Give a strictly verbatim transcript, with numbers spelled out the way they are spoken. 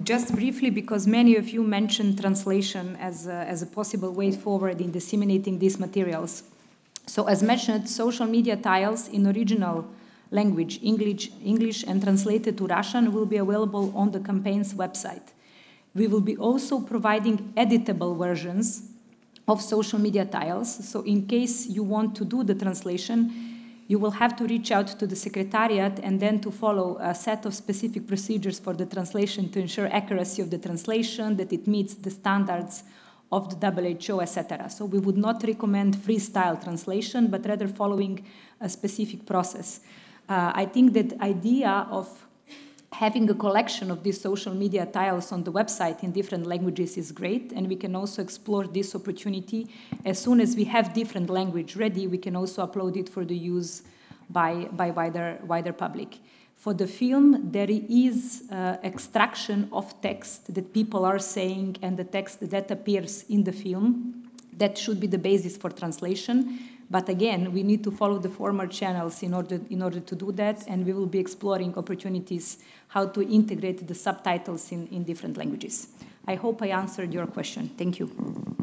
just briefly, because many of you mentioned translation as a, as a possible way forward in disseminating these materials. So as mentioned, social media tiles in original language, English, English and translated to Russian, will be available on the campaign's website. We will be also providing editable versions of social media tiles. So in case you want to do the translation, you will have to reach out to the Secretariat and then to follow a set of specific procedures for the translation to ensure accuracy of the translation, that it meets the standards of the W H O, et cetera. So we would not recommend freestyle translation, but rather following a specific process. Uh, I think that idea of having a collection of these social media tiles on the website in different languages is great, and we can also explore this opportunity. As soon as we have different language ready, we can also upload it for the use by, by wider, wider public. For the film, there is uh, extraction of text that people are saying and the text that appears in the film. That should be the basis for translation. But again, we need to follow the former channels in order, in order to do that, and we will be exploring opportunities how to integrate the subtitles in, in different languages. I hope I answered your question. Thank you.